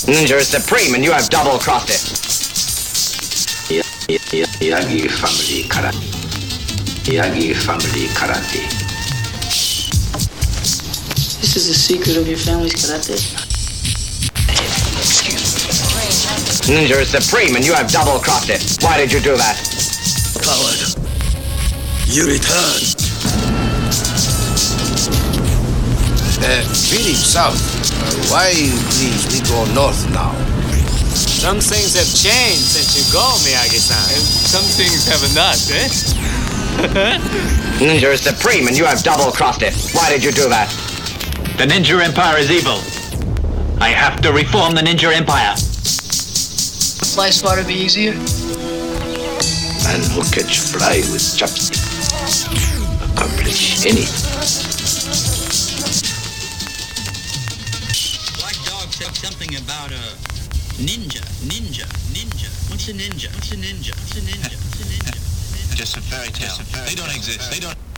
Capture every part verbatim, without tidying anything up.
Ninja is supreme and you have double-crossed it. Yagi family karate. Yagi family karate. This is the secret of your family's karate. Ninja is supreme and you have double-crossed it. Why did you do that? Coward. You return. Uh, feeling south. Uh, why, please, we go north now? Some things have changed since you go, Miyagi-san. And some things have not, eh? Ninja is supreme and you have double-crossed it. Why did you do that? The Ninja Empire is evil. I have to reform the Ninja Empire. Life's far to be easier. Man who catch fly with chopsticks accomplish anything. Black Dog said something about a ninja, ninja, ninja. What's a ninja? What's a ninja? What's a ninja? What's a ninja? What's a ninja? Just a fairy tale. Just a fairy they don't tale. exist. They don't.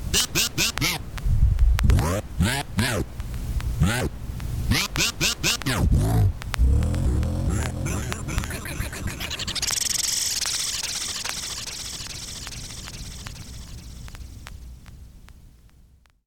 No, no, no, no, no, no, no.